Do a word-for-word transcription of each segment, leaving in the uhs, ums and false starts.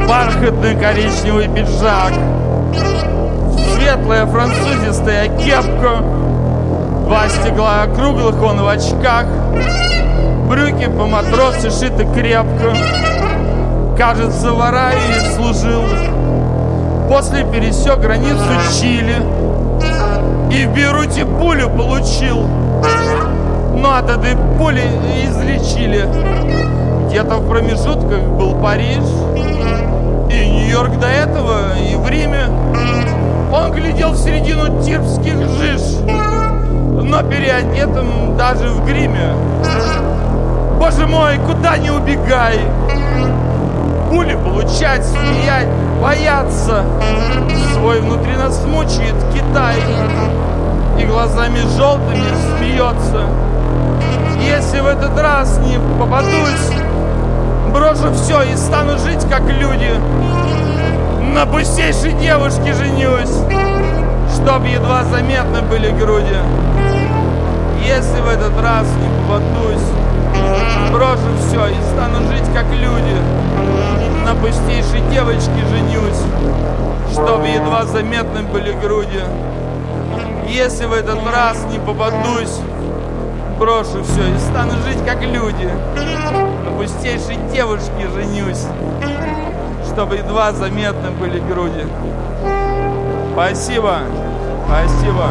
бархатный коричневый пиджак, светлая французистая кепка, два стекла круглых, он в очках, брюки по-матросски шиты крепко. Кажется, в Аравии служил, после пересек границу Чили и в Бейруте пулю получил. Но от этой пули излечили. Где-то в промежутках был Париж и Нью-Йорк до этого, и в Риме. Он глядел в середину тирских жиж, но переодетым даже в гриме. Боже мой, куда не убегай! Пули получать, смеять, бояться. Свой внутри нас мучает Китай и глазами желтыми смеется. Если в этот раз не попадусь, брошу все и стану жить как люди. На пустейшей девушке женюсь, чтоб едва заметны были груди. Если в этот раз не попадусь, брошу все и стану жить как люди. На пустейшей девочке женюсь, чтоб едва заметны были груди. Если в этот раз не попадусь, брошу все и стану жить как люди. На пустейшей девушке женюсь, чтобы едва заметны были груди. Спасибо, спасибо.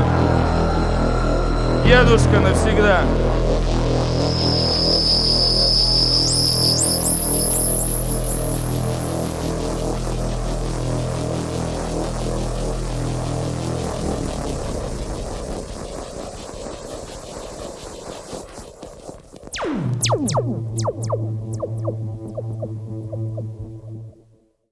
Дедушка навсегда. Thank you.